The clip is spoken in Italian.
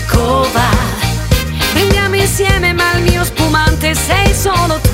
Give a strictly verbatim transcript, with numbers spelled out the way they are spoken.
cova. Prendiamo insieme ma il mio spumante sei solo tu.